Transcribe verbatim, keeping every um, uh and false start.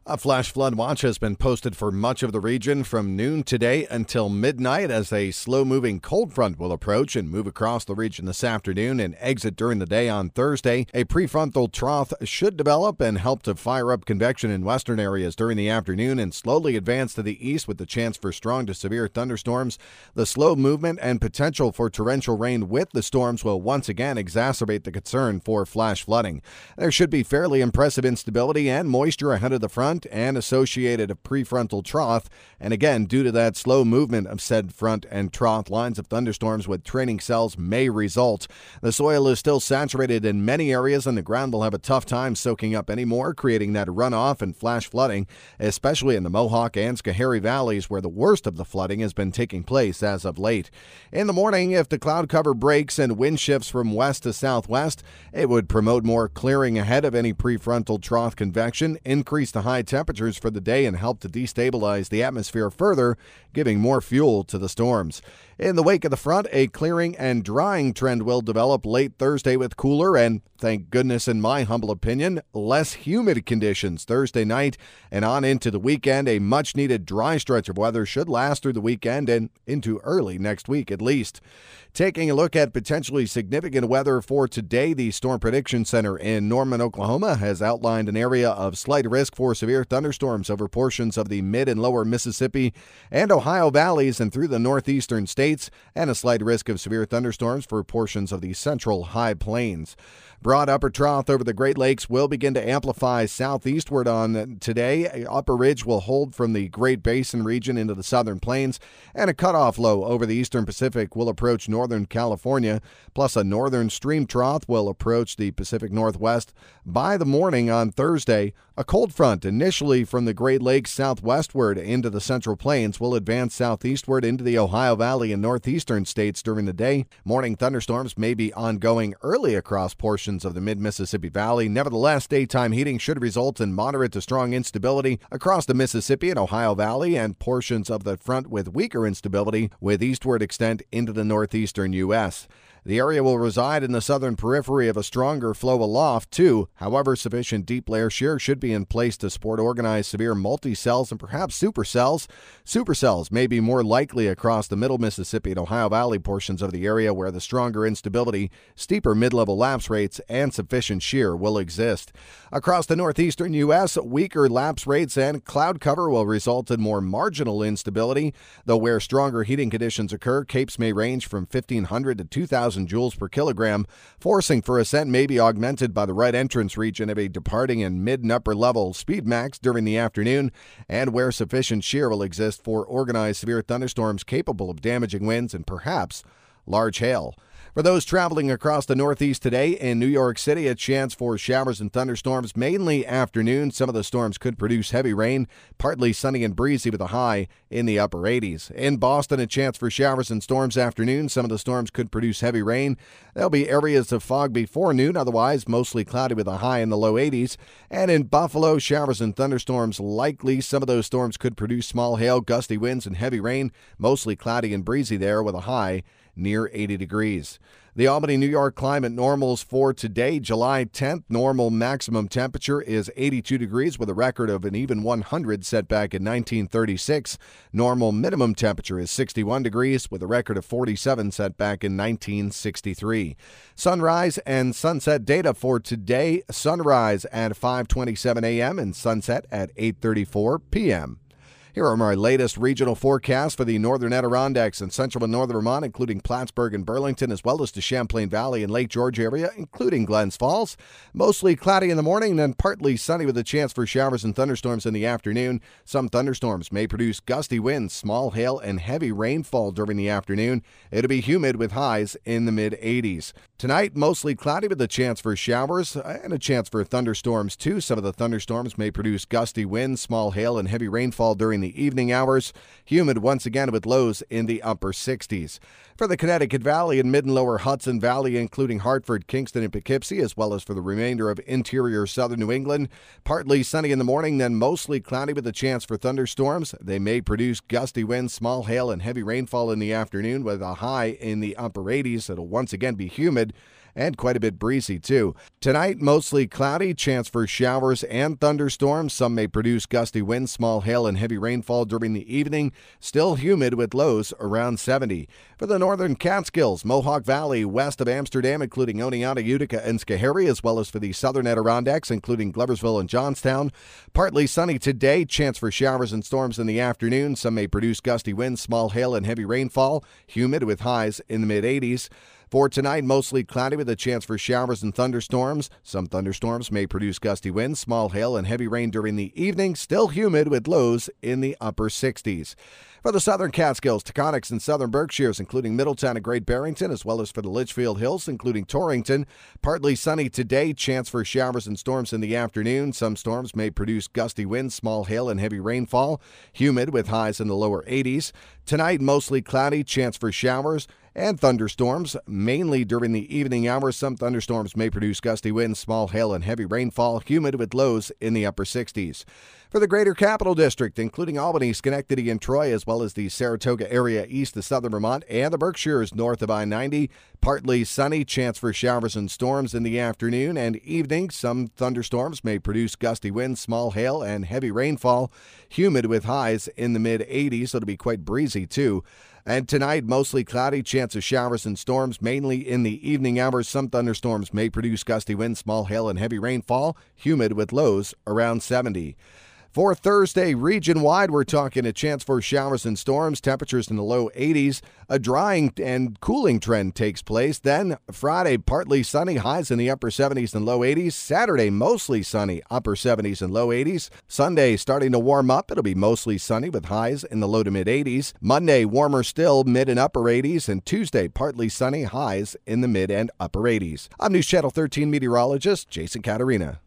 A flash flood watch has been posted for much of the region from noon today until midnight as a slow-moving cold front will approach and move across the region this afternoon and exit during the day on Thursday. A prefrontal trough should develop and help to fire up convection in western areas during the afternoon and slowly advance to the east with the chance for strong to severe thunderstorms. The slow movement and potential for torrential rain with the storms will once again exacerbate the concern for flash flooding. There should be fairly impressive instability and moisture ahead of the front and associated prefrontal trough, and again, due to that slow movement of said front and trough, lines of thunderstorms with training cells may result. The soil is still saturated in many areas, and the ground will have a tough time soaking up any more, creating that runoff and flash flooding, especially in the Mohawk and Schoharie valleys, where the worst of the flooding has been taking place as of late. In the morning, if the cloud cover breaks and wind shifts from west to southwest, it would promote more clearing ahead of any prefrontal trough convection, increase the high temperatures for the day, and help to destabilize the atmosphere further, giving more fuel to the storms. In the wake of the front, a clearing and drying trend will develop late Thursday with cooler and, thank goodness in my humble opinion, less humid conditions Thursday night and on into the weekend. A much-needed dry stretch of weather should last through the weekend and into early next week at least. Taking a look at potentially significant weather for today, the Storm Prediction Center in Norman, Oklahoma has outlined an area of slight risk for severe thunderstorms over portions of the mid and lower Mississippi and Ohio valleys and through the northeastern states, and a slight risk of severe thunderstorms for portions of the central high plains. Broad upper trough over the Great Lakes will begin to amplify southeastward on today. Upper ridge will hold from the Great Basin region into the southern plains, and a cutoff low over the eastern Pacific will approach northern California, plus a northern stream trough will approach the Pacific Northwest. By the morning on Thursday, a cold front initially from the Great Lakes southwestward into the central plains will advance southeastward into the Ohio Valley and northeastern states during the day. Morning thunderstorms may be ongoing early across portions of the mid-Mississippi Valley. Nevertheless, daytime heating should result in moderate to strong instability across the Mississippi and Ohio Valley and portions of the front with weaker instability with eastward extent into the northeastern U S The area will reside in the southern periphery of a stronger flow aloft, too. However, sufficient deep layer shear should be in place to support organized severe multicells and perhaps supercells. Supercells may be more likely across the middle Mississippi and Ohio Valley portions of the area where the stronger instability, steeper mid-level lapse rates, and sufficient shear will exist. Across the northeastern U S, weaker lapse rates and cloud cover will result in more marginal instability, though where stronger heating conditions occur, capes may range from fifteen hundred to two thousand joules per kilogram. Forcing for ascent may be augmented by the right entrance region of a departing and mid and upper level speed max during the afternoon, and where sufficient shear will exist for organized severe thunderstorms capable of damaging winds and perhaps large hail. For those traveling across the Northeast today, in New York City, a chance for showers and thunderstorms, mainly afternoon. Some of the storms could produce heavy rain, partly sunny and breezy with a high in the upper eighties. In Boston, a chance for showers and storms afternoon. Some of the storms could produce heavy rain. There'll be areas of fog before noon, otherwise mostly cloudy with a high in the low eighties. And in Buffalo, showers and thunderstorms likely. Some of those storms could produce small hail, gusty winds, and heavy rain, mostly cloudy and breezy there with a high near eighty degrees. The Albany, New York climate normals for today, July tenth. Normal maximum temperature is eighty-two degrees with a record of an even one hundred set back in nineteen thirty-six. Normal minimum temperature is sixty-one degrees with a record of forty-seven set back in nineteen sixty-three. Sunrise and sunset data for today. Sunrise at five twenty-seven a.m. and sunset at eight thirty-four p.m. Here are my latest regional forecasts for the northern Adirondacks and central and northern Vermont, including Plattsburgh and Burlington, as well as the Champlain Valley and Lake George area, including Glens Falls. Mostly cloudy in the morning, then partly sunny with a chance for showers and thunderstorms in the afternoon. Some thunderstorms may produce gusty winds, small hail, and heavy rainfall during the afternoon. It'll be humid with highs in the mid eighties. Tonight, mostly cloudy with a chance for showers and a chance for thunderstorms, too. Some of the thunderstorms may produce gusty winds, small hail, and heavy rainfall during the evening hours. Humid once again with lows in the upper sixties. For the Connecticut Valley and mid and lower Hudson Valley, including Hartford, Kingston, and Poughkeepsie, as well as for the remainder of interior southern New England, partly sunny in the morning, then mostly cloudy with a chance for thunderstorms. They may produce gusty winds, small hail, and heavy rainfall in the afternoon with a high in the upper eighties. It'll once again be humid and quite a bit breezy too. Tonight, mostly cloudy, chance for showers and thunderstorms. Some may produce gusty winds, small hail, and heavy rainfall during the evening. Still humid with lows around seventy. For the northern Catskills, Mohawk Valley, west of Amsterdam, including Oneonta, Utica, and Schoharie, as well as for the southern Adirondacks, including Gloversville and Johnstown. Partly sunny today, chance for showers and storms in the afternoon. Some may produce gusty winds, small hail, and heavy rainfall. Humid with highs in the mid eighties. For tonight, mostly cloudy with a chance for showers and thunderstorms. Some thunderstorms may produce gusty winds, small hail, and heavy rain during the evening. Still humid with lows in the upper sixties. For the southern Catskills, Taconics, and southern Berkshires, including Middletown and Great Barrington, as well as for the Litchfield Hills, including Torrington. Partly sunny today, chance for showers and storms in the afternoon. Some storms may produce gusty winds, small hail, and heavy rainfall. Humid with highs in the lower eighties. Tonight, mostly cloudy, chance for showers and thunderstorms, mainly during the evening hours. Some thunderstorms may produce gusty winds, small hail, and heavy rainfall. Humid with lows in the upper sixties. For the Greater Capital District, including Albany, Schenectady, and Troy, as well as the Saratoga area east of southern Vermont and the Berkshires north of I ninety, partly sunny, chance for showers and storms in the afternoon and evening. Some thunderstorms may produce gusty winds, small hail, and heavy rainfall. Humid with highs in the mid eighties, so it'll be quite breezy too. And tonight, mostly cloudy, chance of showers and storms, mainly in the evening hours. Some thunderstorms may produce gusty winds, small hail, and heavy rainfall. Humid with lows around seventy. For Thursday, region-wide, we're talking a chance for showers and storms, temperatures in the low eighties. A drying and cooling trend takes place. Then Friday, partly sunny, highs in the upper seventies and low eighties. Saturday, mostly sunny, upper seventies and low eighties. Sunday, starting to warm up. It'll be mostly sunny with highs in the low to mid eighties. Monday, warmer still, mid and upper eighties. And Tuesday, partly sunny, highs in the mid and upper eighties. I'm News Channel thirteen meteorologist Jason Caterina.